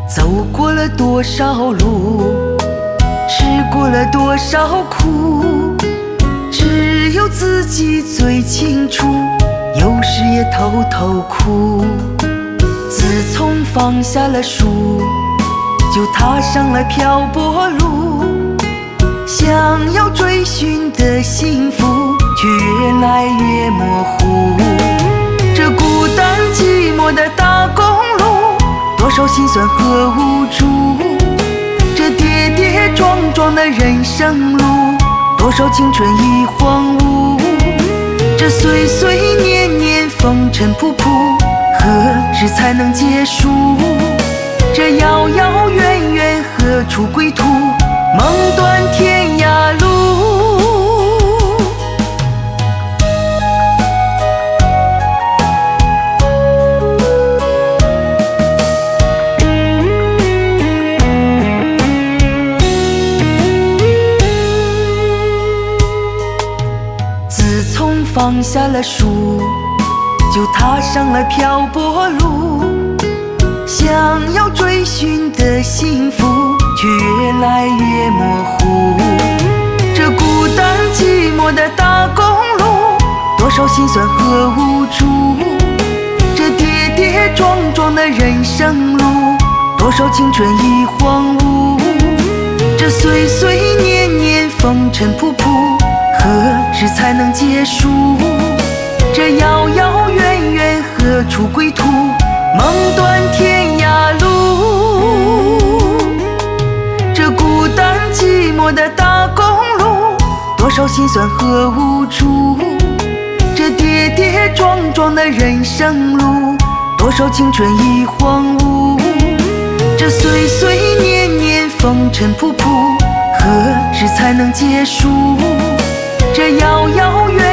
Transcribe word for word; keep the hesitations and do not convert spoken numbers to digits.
走过了多少路，吃过了多少苦，只有自己最清楚，有时也偷偷哭。自从放下了书，就踏上了漂泊路，想要追寻的幸福却越来越模糊。这孤单寂寞的大公路，多少心酸和无助，这跌跌撞撞的人生路，多少青春已荒芜。这岁岁年年风尘仆仆，何时才能结束？这遥遥远远何处归途？梦断天涯路。自从放下了书，就踏上了漂泊路，想要追寻的幸福却越来越模糊。这孤单寂寞的大公路，多少心酸和无助，这跌跌撞撞的人生路，多少青春已荒芜。这岁岁年年风尘仆仆，何时才能结束？这遥遥远远何处归途？梦断天涯路。这孤单寂寞的大公路，多少心酸和无助，这跌跌撞撞的人生路，多少青春已荒芜。这岁岁年年风尘仆仆，何时才能结束？这遥遥远